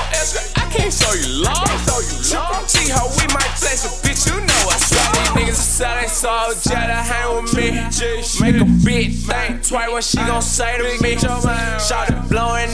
I can't show you love. G ho, we might flex a bitch, you know I swear. These niggas sell they soul, just to hang with me. Make a bitch think twice what she gon' say to me. Shout it blowing.